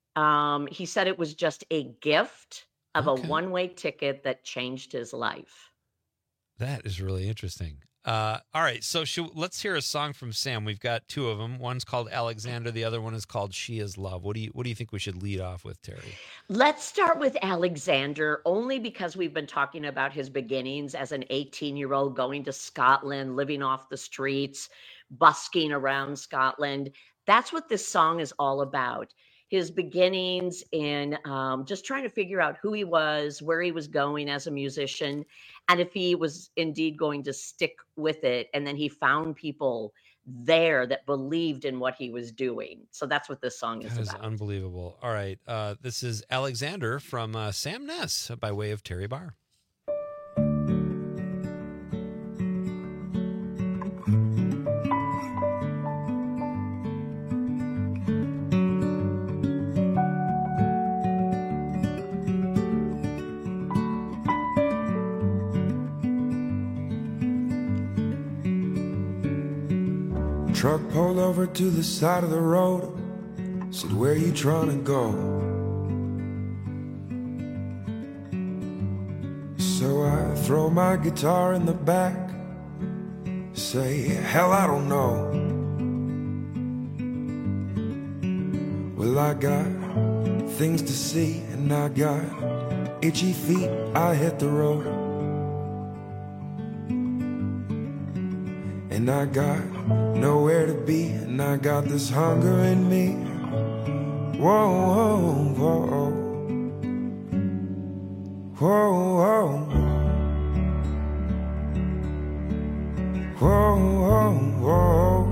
He said it was just a gift of a one-way ticket that changed his life.
That is really interesting. All right, so let's hear a song from Sam. We've got two of them. One's called Alexander. The other one is called She Is Love. What do you think we should lead off with, Terry?
Let's start with Alexander, only because we've been talking about his beginnings as an 18-year-old going to Scotland, living off the streets, busking around Scotland. That's what this song is all about. His beginnings in just trying to figure out who he was, where he was going as a musician, and if he was indeed going to stick with it. And then he found people there that believed in what he was doing. So that's what this song is about.
That is unbelievable. All right. This is Alexander from Sam Ness by way of Terry Barr.
Truck pulled over to the side of the road. Said, where you trying to go? So I throw my guitar in the back. Say, hell, I don't know. Well, I got things to see and I got itchy feet. I hit the road. And I got nowhere to be, and I got this hunger in me. Whoa, whoa, whoa, whoa, whoa, whoa, whoa,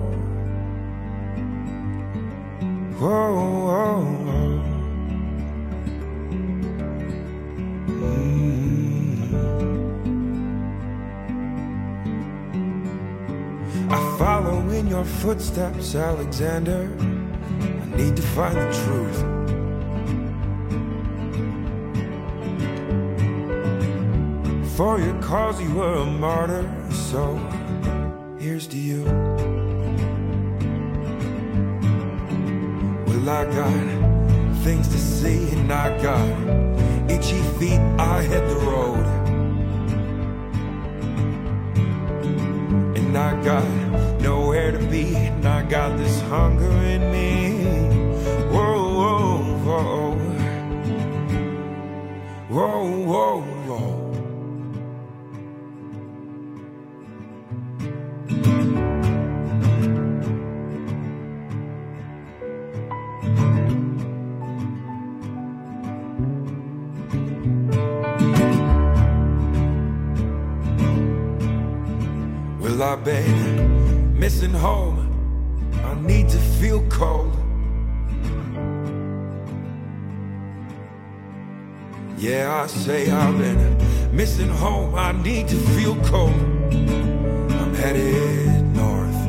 whoa, whoa. I follow in your footsteps, Alexander. I need to find the truth. For your cause you were a martyr, so here's to you. Well, I got things to see and I got itchy feet, I hit the road. And I got nowhere to be, and I got this hunger in me. Whoa, whoa, whoa. Whoa, whoa, whoa. Well, I've been missing home. I need to feel cold. Yeah, I say I've been missing home. I need to feel cold. I'm headed north,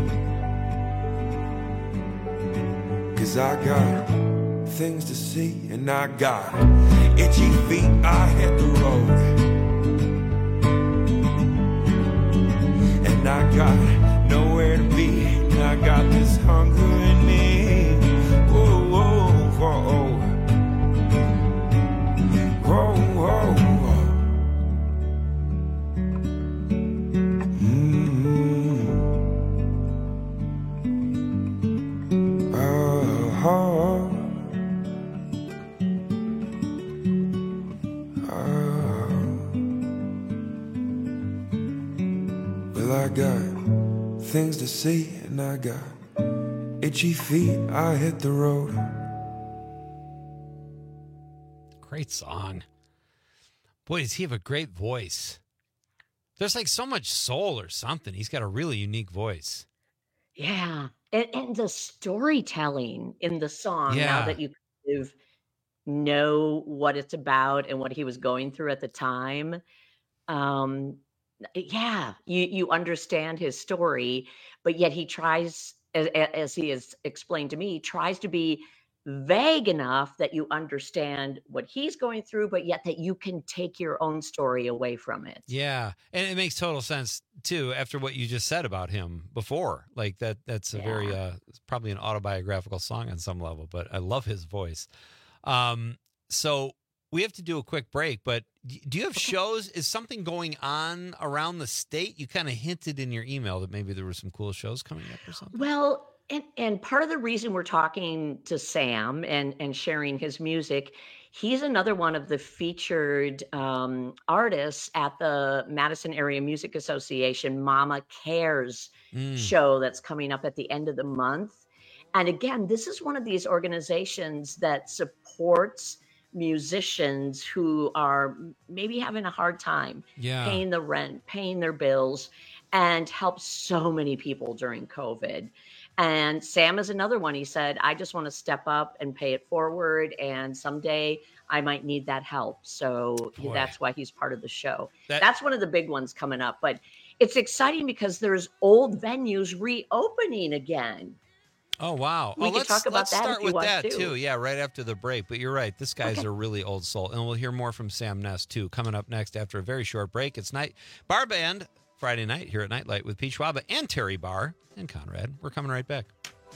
'cause I got things to see and I got itchy feet. I hit the road. And I got nowhere to be, and I got this hunger in me. Whoa, whoa, whoa. Whoa, whoa, whoa. Well, I got things to see and I got itchy feet. I hit the road.
Great song. Boy, does he have a great voice. There's like so much soul or something. He's got a really unique voice.
Yeah. And the storytelling in the song,
Yeah.
now that you kind of know what it's about and what he was going through at the time, yeah, you understand his story, but yet he tries, as he has explained to me, tries to be vague enough that you understand what he's going through, but yet that you can take your own story away from it.
Yeah. And it makes total sense too, after what you just said about him before. Like that's a very, it's probably an autobiographical song on some level, but I love his voice. So we have to do a quick break, but do you have shows? Is something going on around the state? You kind of hinted in your email that maybe there were some cool shows coming up or something.
Well, and part of the reason we're talking to Sam and sharing his music, he's another one of the featured artists at the Madison Area Music Association Mama Cares show that's coming up at the end of the month. And again, this is one of these organizations that supports musicians who are maybe having a hard time paying the rent, paying their bills, and helps so many people during COVID. And Sam is another one. He said, I just want to step up and pay it forward. And someday I might need that help. So that's why he's part of the show. That's one of the big ones coming up. But it's exciting because there's old venues reopening again.
Oh, wow.
We can talk about that
start
if you
with
want
that,
to.
too. Yeah, right after the break. But you're right. This guy's
Okay.
a really old soul. And we'll hear more from Sam Ness, too, coming up next after a very short break. It's Bar Band Friday night here at Nightlight with Pete Schwaba and Terry Barr and Conrad. We're coming right back.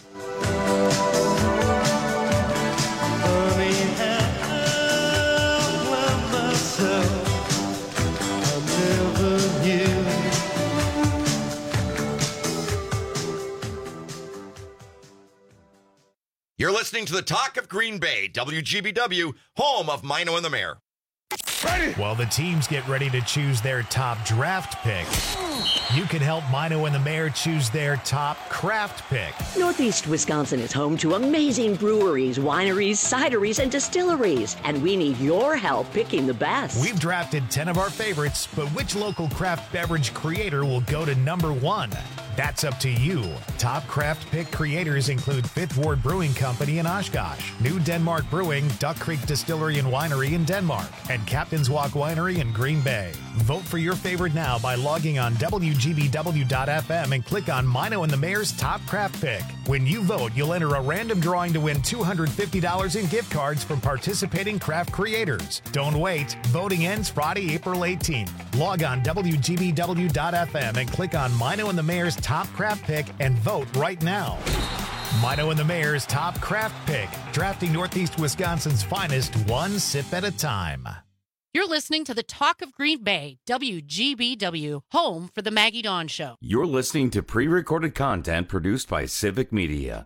You're listening to the Talk of Green Bay, WGBW, home of Mino and the Mayor.
While the teams get ready to choose their top draft pick, you can help Mino and the Mayor choose their top craft pick.
Northeast Wisconsin is home to amazing breweries, wineries, cideries, and distilleries, and we need your help picking the best.
We've drafted 10 of our favorites, but which local craft beverage creator will go to number 1? That's up to you. Top craft pick creators include Fifth Ward Brewing Company in Oshkosh, New Denmark Brewing, Duck Creek Distillery and Winery in Denmark, and Captain's Walk Winery in Green Bay. Vote for your favorite now by logging on WGBW.FM and click on Mino and the Mayor's Top Craft Pick. When you vote, you'll enter a random drawing to win $250 in gift cards from participating craft creators. Don't wait. Voting ends Friday, April 18th. Log on WGBW.FM and click on Mino and the Mayor's Top Craft Pick and vote right now. Mino and the Mayor's Top Craft Pick, drafting Northeast Wisconsin's finest one sip at a time.
You're listening to the Talk of Green Bay, WGBW, home for the Maggie Dawn Show.
You're listening to pre-recorded content produced by Civic Media.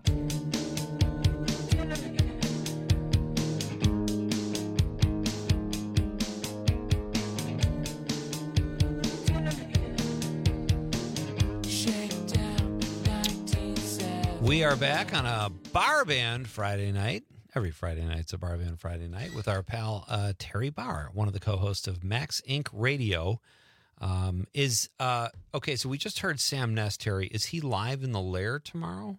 We are back on a bar band Friday night. Every Friday night's a bar band Friday night with our pal Terry Barr, one of the co-hosts of Max Inc. Radio. Okay, so we just heard Sam Ness, Terry. Is he live in the Lair tomorrow?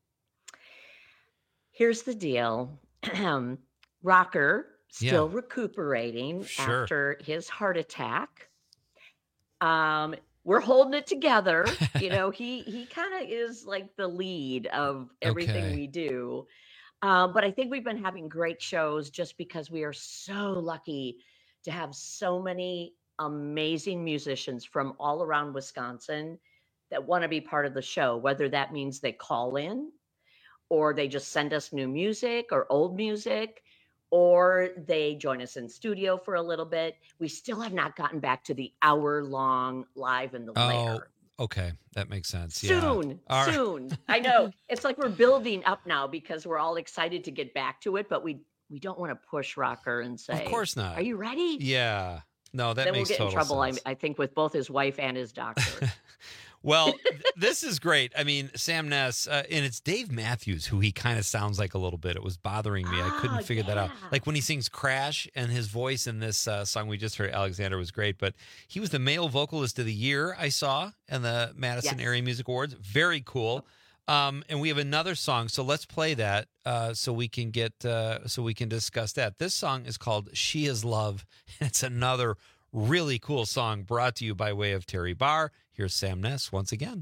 Here's the deal. Rocker, still recuperating after his heart attack. We're holding it together. You know, he kind of is like the lead of everything we do. But I think we've been having great shows just because we are so lucky to have so many amazing musicians from all around Wisconsin that want to be part of the show, whether that means they call in or they just send us new music or old music, or they join us in studio for a little bit. We still have not gotten back to the hour-long live in the Lair.
Okay, that makes sense.
Soon. I know. It's like we're building up now because we're all excited to get back to it, but we don't want to push Rocker and say,
of course not.
Are you ready?
Yeah. No, that
then
makes total sense.
Then we'll get in trouble, I think, with both his wife and his doctor.
Well, this is great. I mean, Sam Ness, and it's Dave Matthews, who he kind of sounds like a little bit. It was bothering me. I couldn't figure that out. Like when he sings Crash, and his voice in this song we just heard, Alexander, was great. But he was the male vocalist of the year, I saw, in the Madison Area Music Awards. Very cool. And we have another song, so let's play that so we can discuss that. This song is called She Is Love. It's another really cool song brought to you by way of Terry Barr. Here's Sam Ness once again.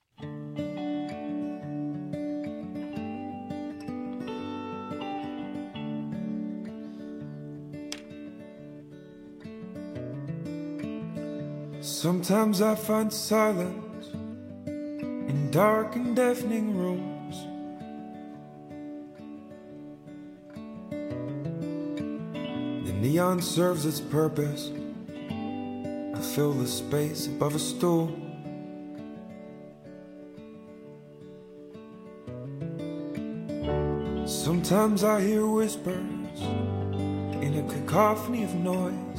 Sometimes I find silence in dark and deafening rooms. The neon serves its purpose to fill the space above a stool. Sometimes I hear whispers in a cacophony of noise.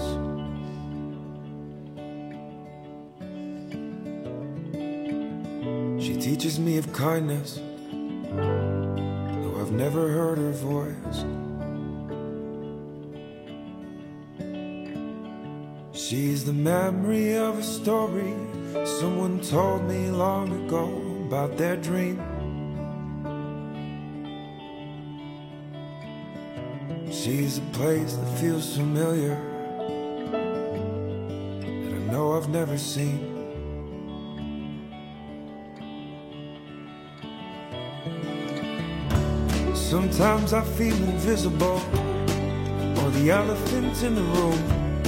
She teaches me of kindness, though I've never heard her voice. She's the memory of a story someone told me long ago about their dream. She's a place that feels familiar, that I know I've never seen. Sometimes I feel invisible, or the elephant in the room.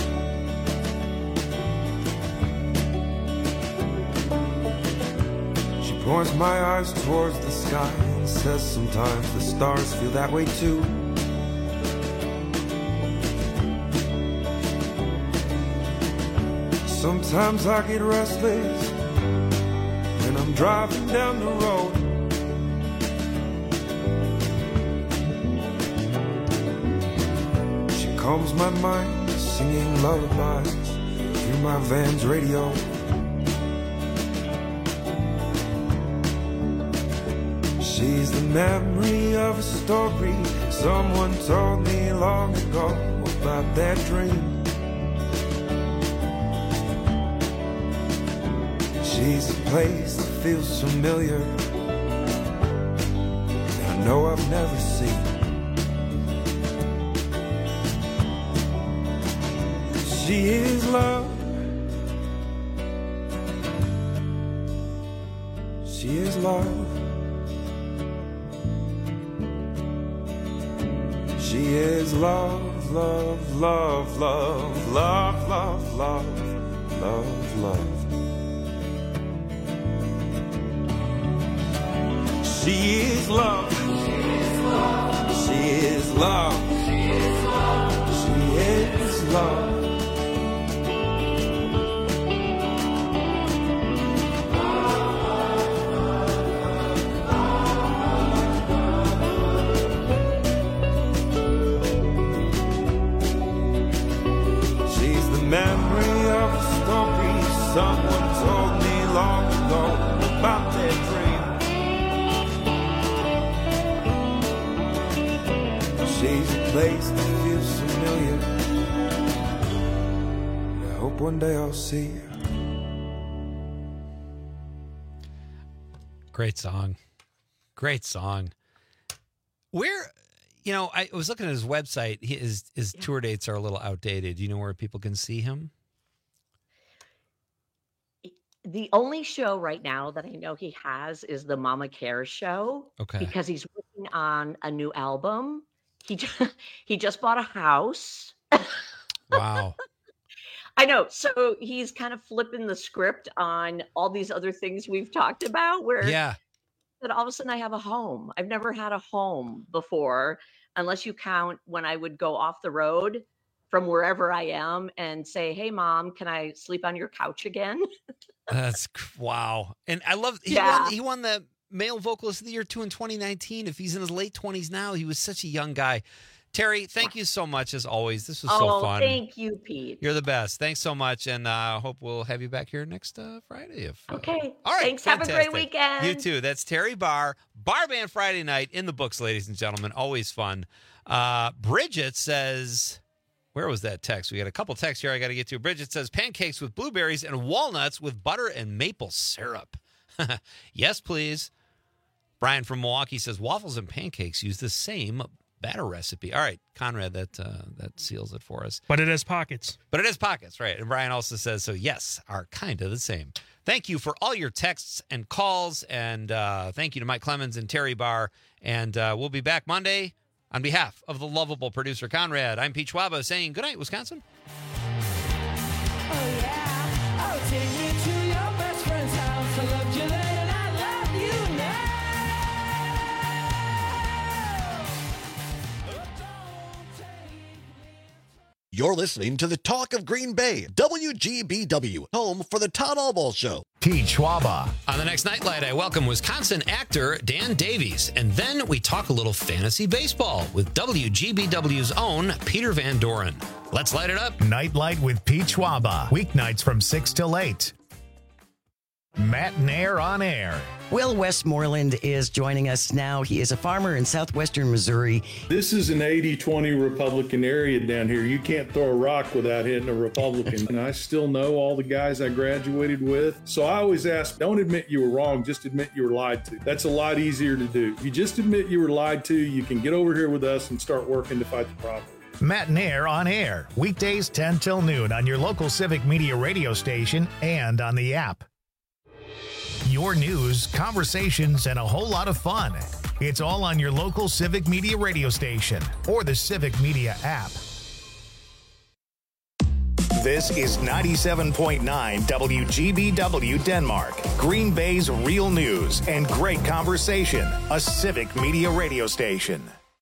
She points my eyes towards the sky and says sometimes the stars feel that way too. Sometimes I get restless when I'm driving down the road. She calms my mind singing lullabies through my van's radio. She's the memory of a story someone told me long ago about their dream. She's a place that feels familiar, that I know I've never seen. She is love. She is love. She is love, love, love, love, love, love, love, love, love. She is love. She is love. She is love. She is love. She is love. She's the memory of a story someone told me long ago about their dream. She's a place that feels familiar. I hope one day I'll see her.
Great song. Great song. Where, I was looking at his website. His tour dates are a little outdated. Do you know where people can see him?
The only show right now that I know he has is the Mama Cares show.
Okay.
Because he's working on a new album. He just bought a house.
Wow.
I know. So he's kind of flipping the script on all these other things we've talked about where that all of a sudden I have a home. I've never had a home before, unless you count when I would go off the road from wherever I am and say, "Hey mom, can I sleep on your couch again?"
That's wow. And I love he won the Male Vocalist of the Year too in 2019. If he's in his late 20s now, he was such a young guy. Terry, thank you so much as always. This was so fun.
Thank you, Pete.
You're the best. Thanks so much, and I hope we'll have you back here next Friday.
Okay.
All right.
Thanks.
Fantastic.
Have a great weekend.
You too. That's Terry Barr. Bar Band Friday night in the books, ladies and gentlemen. Always fun. Bridget says, where was that text? We got a couple texts here I got to get to. Bridget says, pancakes with blueberries and walnuts with butter and maple syrup. Yes, please. Brian from Milwaukee says, waffles and pancakes use the same batter recipe. All right, Conrad, that seals it for us.
But it has pockets.
But it has pockets, right. And Brian also says, so yes, are kind of the same. Thank you for all your texts and calls, and thank you to Mike Clemens and Terry Barr. And we'll be back Monday. On behalf of the lovable producer Conrad, I'm Pete Schwaba saying good night, Wisconsin.
Oh, yeah. Oh, take me to your best friend's house. I loved you then and I love you now.
You're listening to the Talk of Green Bay, WGBW, home for the Todd Albaugh Show.
Pete Schwaba.
On the next Nightlight, I welcome Wisconsin actor Dan Davies. And then we talk a little fantasy baseball with WGBW's own Peter Van Doren. Let's light it up.
Nightlight with Pete Schwaba. Weeknights from 6 till 8. Matt Nair on air.
Will Westmoreland is joining us now. He is a farmer in southwestern Missouri.
This is an 80-20 Republican area down here. You can't throw a rock without hitting a Republican. And I still know all the guys I graduated with. So I always ask, don't admit you were wrong, just admit you were lied to. That's a lot easier to do. If you just admit you were lied to, you can get over here with us and start working to fight the problem.
Matt Nair on air. Weekdays 10 till noon on your local Civic Media radio station and on the app. Your news, conversations, and a whole lot of fun. It's all on your local Civic Media radio station or the Civic Media app. This is 97.9 WGBW Denmark, Green Bay's real news and great conversation, a Civic Media radio station.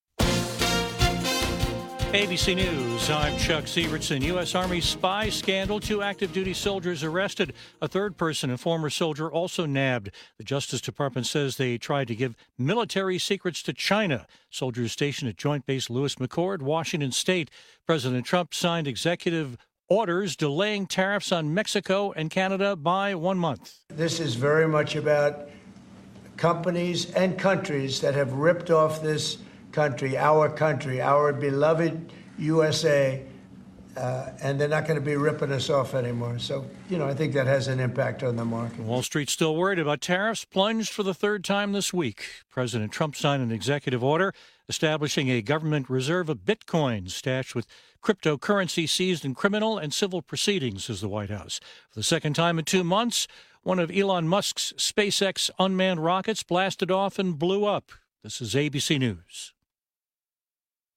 ABC News, I'm Chuck Sievertson. U.S. Army spy scandal. 2 active duty soldiers arrested. A third person, a former soldier, also nabbed. The Justice Department says they tried to give military secrets to China. Soldiers stationed at Joint Base Lewis McChord, Washington State. President Trump signed executive orders delaying tariffs on Mexico and Canada by 1 month.
This is very much about companies and countries that have ripped off this country, our beloved USA, and they're not going to be ripping us off anymore. So, I think that has an impact on the market.
Wall Street's still worried about tariffs, plunged for the third time this week. President Trump signed an executive order establishing a government reserve of Bitcoin stashed with cryptocurrency seized in criminal and civil proceedings, says the White House. For the second time in 2 months, one of Elon Musk's SpaceX unmanned rockets blasted off and blew up. This is ABC News.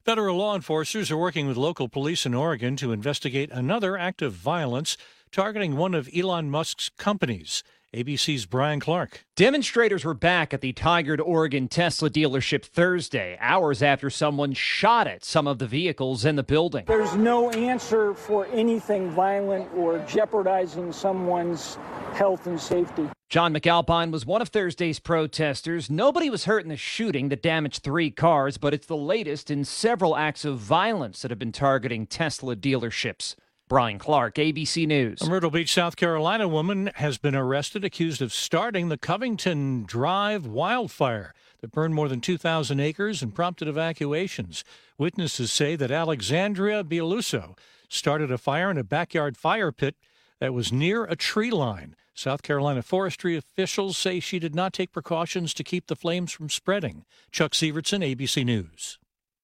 Federal law enforcers are working with local police in Oregon to investigate another act of violence targeting one of Elon Musk's companies. ABC's Brian Clark.
Demonstrators were back at the Tigard, Oregon Tesla dealership Thursday, hours after someone shot at some of the vehicles in the building.
There's no answer for anything violent or jeopardizing someone's health and safety.
John McAlpine was one of Thursday's protesters. Nobody was hurt in the shooting that damaged 3 cars, but it's the latest in several acts of violence that have been targeting Tesla dealerships. Brian Clark, ABC News.
A Myrtle Beach, South Carolina woman has been arrested accused of starting the Covington Drive wildfire that burned more than 2,000 acres and prompted evacuations. Witnesses say that Alexandria Bieluso started a fire in a backyard fire pit that was near a tree line. South Carolina forestry officials say she did not take precautions to keep the flames from spreading. Chuck Sievertson, ABC News.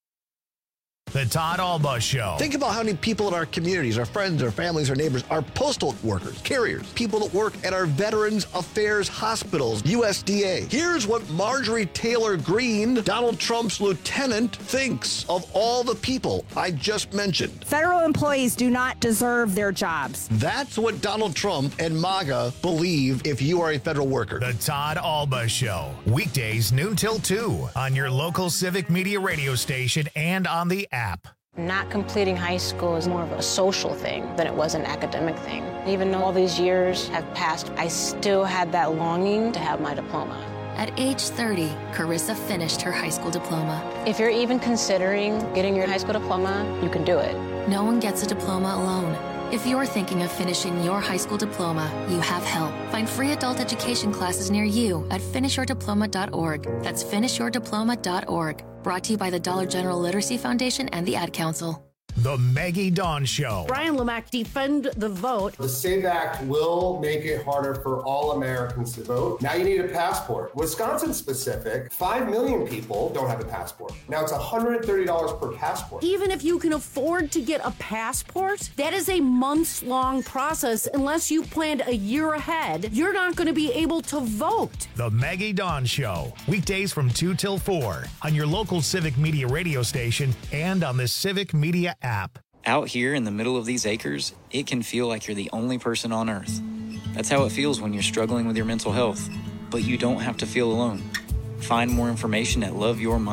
The Todd Alba Show.
Think about how many people in our communities, our friends, our families, our neighbors, our postal workers, carriers, people that work at our Veterans Affairs hospitals, USDA. Here's what Marjorie Taylor Greene, Donald Trump's lieutenant, thinks of all the people I just mentioned.
Federal employees do not deserve their jobs.
That's what Donald Trump and MAGA believe if you are a federal worker.
The Todd Alba Show. Weekdays noon till 2 on your local Civic Media radio station and on the app.
Not completing high school is more of a social thing than it was an academic thing. Even though all these years have passed, I still had that longing to have my diploma.
At age 30, Carissa finished her high school diploma.
If you're even considering getting your high school diploma, you can do it.
No one gets a diploma alone. If you're thinking of finishing your high school diploma, you have help. Find free adult education classes near you at finishyourdiploma.org. That's finishyourdiploma.org. Brought to you by the Dollar General Literacy Foundation and the Ad Council.
The Maggie Dawn Show.
Brian Lamack, defend the vote.
The SAVE Act will make it harder for all Americans to vote. Now you need a passport. Wisconsin specific, 5 million people don't have a passport. Now it's $130 per passport.
Even if you can afford to get a passport, that is a months-long process. Unless you planned a year ahead, you're not going to be able to vote.
The Maggie Dawn Show. Weekdays from 2 till 4 on your local Civic Media radio station and on the Civic Media app.
Out here in the middle of these acres, it can feel like you're the only person on Earth. That's how it feels when you're struggling with your mental health. But you don't have to feel alone. Find more information at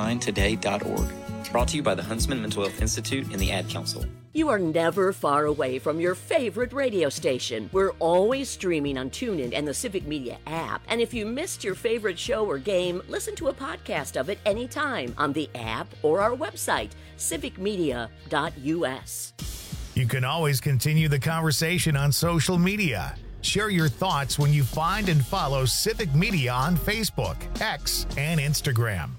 loveyourmindtoday.org. Brought to you by the Huntsman Mental Health Institute and the Ad Council.
You are never far away from your favorite radio station. We're always streaming on TuneIn and the Civic Media app. And if you missed your favorite show or game, listen to a podcast of it anytime on the app or our website, civicmedia.us.
You can always continue the conversation on social media. Share your thoughts when you find and follow Civic Media on Facebook, X, and Instagram.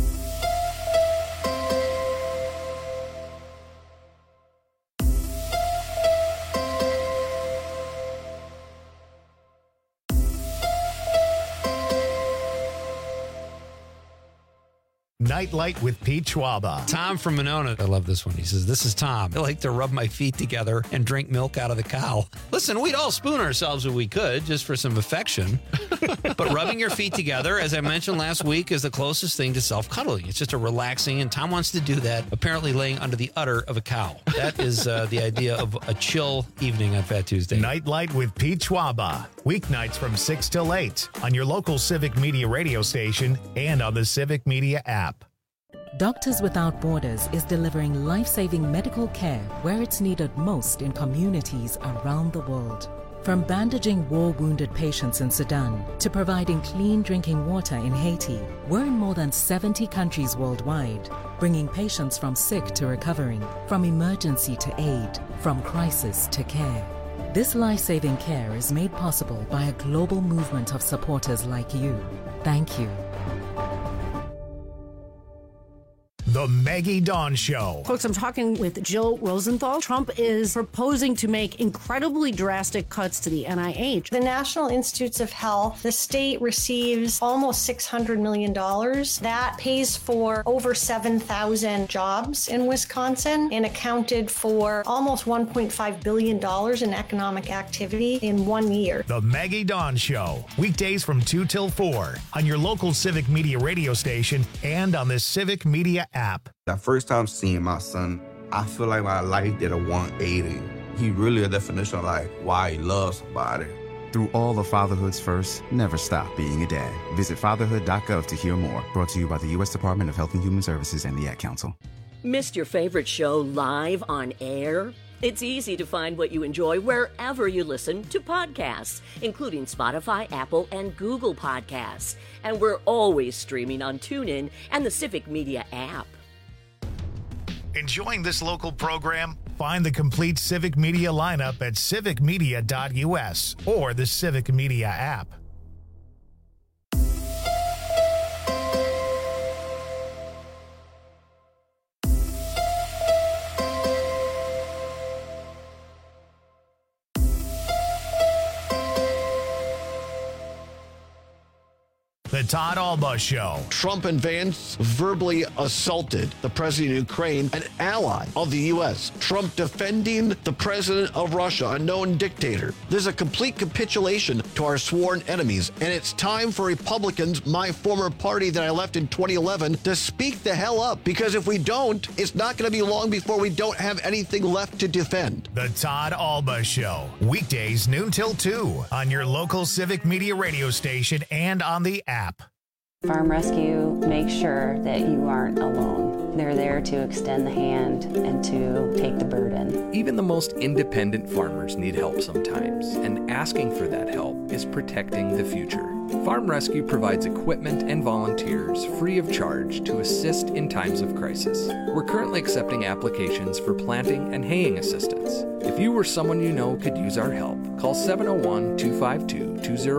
Nightlight with Pete Schwaba.
Tom from Monona. I love this one. He says, "This is Tom. I like to rub my feet together and drink milk out of the cow." Listen, we'd all spoon ourselves if we could, just for some affection. But rubbing your feet together, as I mentioned last week, is the closest thing to self-cuddling. It's just a relaxing, and Tom wants to do that, apparently laying under the udder of a cow. That is the idea of a chill evening on Fat Tuesday.
Nightlight with Pete Schwaba. Weeknights from 6 till 8 on your local Civic Media radio station and on the Civic Media app.
Doctors Without Borders is delivering life-saving medical care where it's needed most in communities around the world. From bandaging war-wounded patients in Sudan to providing clean drinking water in Haiti, we're in more than 70 countries worldwide, bringing patients from sick to recovering, from emergency to aid, from crisis to care. This life-saving care is made possible by a global movement of supporters like you. Thank you.
The Maggie Dawn Show.
Folks, I'm talking with Jill Rosenthal. Trump is proposing to make incredibly drastic cuts to the NIH.
The National Institutes of Health, the state receives almost $600 million. That pays for over 7,000 jobs in Wisconsin and accounted for almost $1.5 billion in economic activity in 1 year.
The Maggie Dawn Show. Weekdays from 2 till 4 on your local Civic Media radio station and on the Civic Media app. app.
The first time seeing my son, I feel like my life did a 180. He really a definition of like why he loves somebody.
Through all of fatherhood's first, never stop being a dad. Visit fatherhood.gov to hear more. Brought to you by the U.S. Department of Health and Human Services and the Ad Council.
Missed your favorite show live on air? It's easy to find what you enjoy wherever you listen to podcasts, including Spotify, Apple, and Google Podcasts. And we're always streaming on TuneIn and the Civic Media app.
Enjoying this local program? Find the complete Civic Media lineup at civicmedia.us or the Civic Media app. The Todd Alba Show.
Trump and Vance verbally assaulted the president of Ukraine, an ally of the U.S. Trump defending the president of Russia, a known dictator. There's a complete capitulation to our sworn enemies, and it's time for Republicans, my former party that I left in 2011, to speak the hell up, because if we don't, it's not going to be long before we don't have anything left to defend.
The Todd Alba Show. Weekdays noon till 2 on your local Civic Media radio station and on the app.
Farm Rescue makes sure that you aren't alone. They're there to extend the hand and to take the burden.
Even the most independent farmers need help sometimes, and asking for that help is protecting the future. Farm Rescue provides equipment and volunteers free of charge to assist in times of crisis. We're currently accepting applications for planting and haying assistance. If you or someone you know could use our help, call 701-252-20